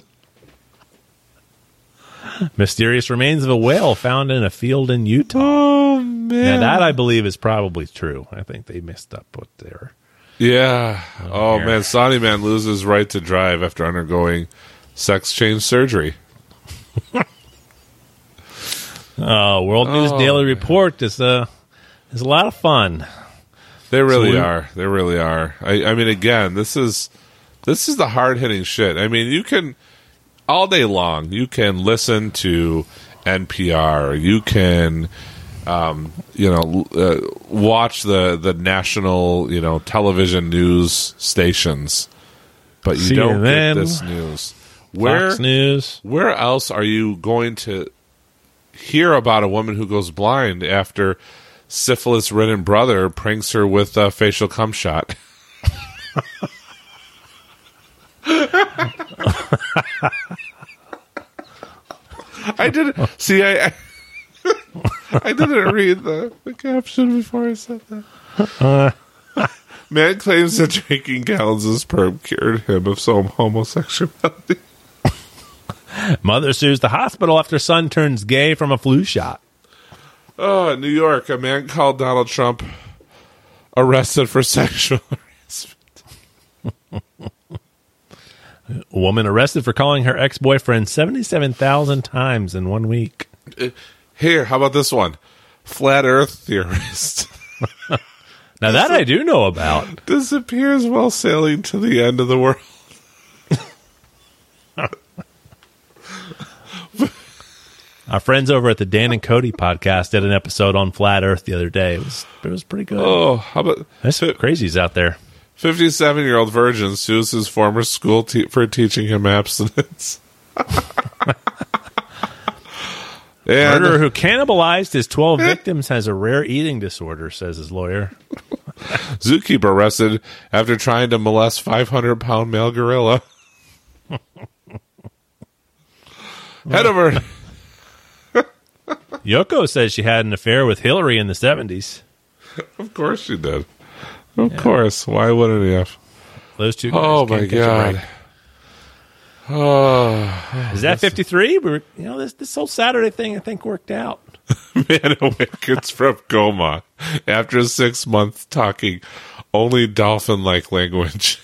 Mysterious remains of a whale found in a field in Utah. Oh, man. Now, that I believe is probably true. I think they messed up what they were. Yeah. Oh, man. Saudi man loses right to drive after undergoing sex change surgery. World News Daily Report is a lot of fun. They really are. They really are. I mean, again, this is the hard hitting shit. I mean, you can all day long. You can listen to NPR. You can, watch the national, television news stations, but you don't get this news. Fox News. Where else are you going to hear about a woman who goes blind after syphilis-ridden brother pranks her with a facial cum shot? I didn't see. I didn't read the caption before I said that. Man claims that drinking gallons of sperm cured him of some homosexuality. Mother sues the hospital after son turns gay from a flu shot. Oh, in New York, a man called Donald Trump arrested for sexual harassment. A woman arrested for calling her ex-boyfriend 77,000 times in 1 week. Here, how about this one? Flat Earth theorist. Now that I do know about. Disappears while sailing to the end of the world. Our friends over at the Dan and Cody podcast did an episode on Flat Earth the other day. It was pretty good. Oh, how about... There's some crazies out there. 57-year-old virgin sues his former school for teaching him abstinence. Murderer who cannibalized his 12 victims has a rare eating disorder, says his lawyer. Zookeeper arrested after trying to molest 500-pound male gorilla. Head over... Yoko says she had an affair with Hillary in the 70s. Of course she did. Of course. Why wouldn't he have? Those two guys. Oh, my God. Oh, is that 53? This whole Saturday thing, I think, worked out. Man awakens from coma after 6 months talking only dolphin-like language.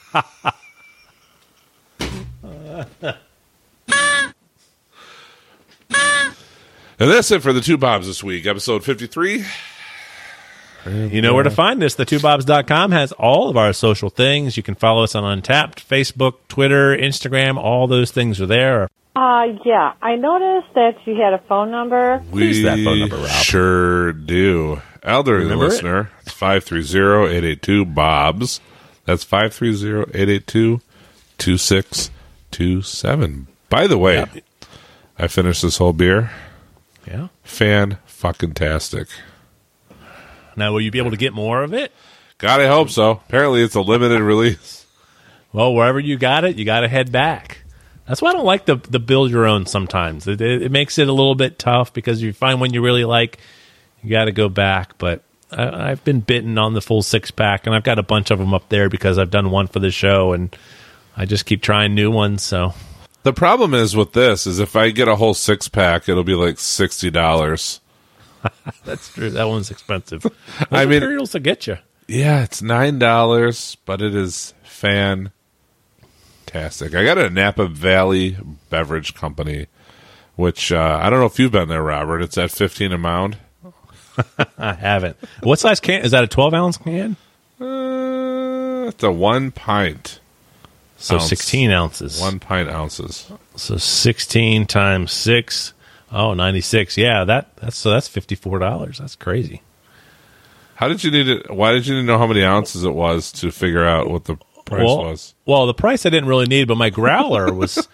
And that's it for the Two Bobs this week, episode 53. You know where to find us. The2bobs.com has all of our social things. You can follow us on Untappd, Facebook, Twitter, Instagram. All those things are there. Yeah. I noticed that you had a phone number. Who's that phone number, Rob? Sure do. Elderly listener, it's 530-882-BOBS. That's 530-882-2627. By the way, I finished this whole beer. Yeah. Fan-fucking-tastic. Now, will you be able to get more of it? God, I hope so. Apparently, it's a limited release. Well, wherever you got it, you got to head back. That's why I don't like the build your own sometimes. It makes it a little bit tough because you find one you really like, you got to go back. But I've been bitten on the full 6-pack, and I've got a bunch of them up there because I've done one for the show, and I just keep trying new ones. So the problem is with this is if I get a whole 6-pack, it'll be like $60. That's true. That one's expensive. What I mean, materials to get you? Yeah, it's $9, but it is fantastic. I got it at Napa Valley Beverage Company, which I don't know if you've been there, Robert. It's at 15 a mound. I haven't. What size can? Is that a 12-ounce can? It's a 1 pint. So ounce. 16 ounces. 1 pint ounces. So 16 times 6. Oh, 96. Yeah, that's $54. That's crazy. How did you need it? Why did you need to know how many ounces it was to figure out what the price was? Well, the price I didn't really need, but my growler was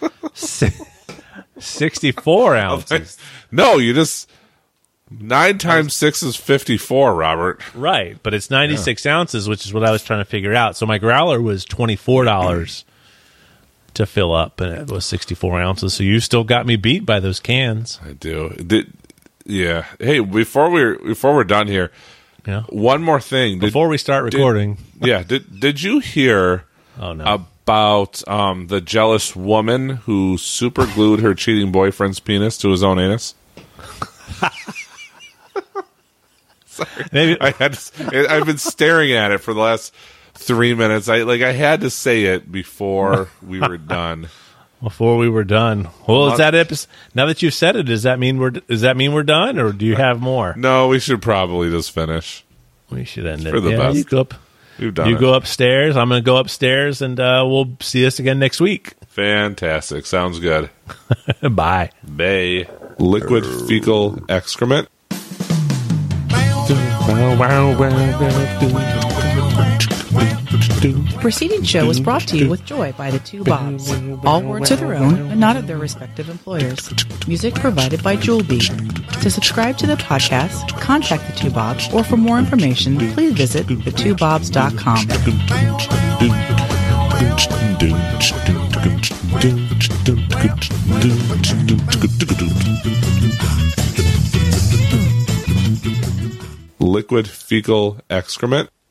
64 ounces. No, you just 9 times 6 is 54, Robert. Right, but it's 96 ounces, which is what I was trying to figure out. So my growler was $24 to fill up, and it was 64 ounces. So you still got me beat by those cans. I do. Yeah. Hey, before we're done here, one more thing. Before we start recording. Did you hear about the jealous woman who super glued her cheating boyfriend's penis to his own anus? Sorry. Maybe. I've been staring at it for the last 3 minutes. I had to say it before we were done. Before we were done. Well, is that episode? Now that you've said it, does that mean we're done, or do you have more? No, we should probably just finish. We should end it. For the best. You go up. We've done you it. go upstairs. I'm going to go upstairs, and we'll see us again next week. Fantastic. Sounds good. Bye. Bye. Liquid fecal excrement. The preceding show was brought to you with joy by the Two Bobs. All words are their own and not of their respective employers. Music provided by Jewel Bee. To subscribe to the podcast, contact the Two Bobs, or for more information, please visit thetwobobs.com. Liquid fecal excrement.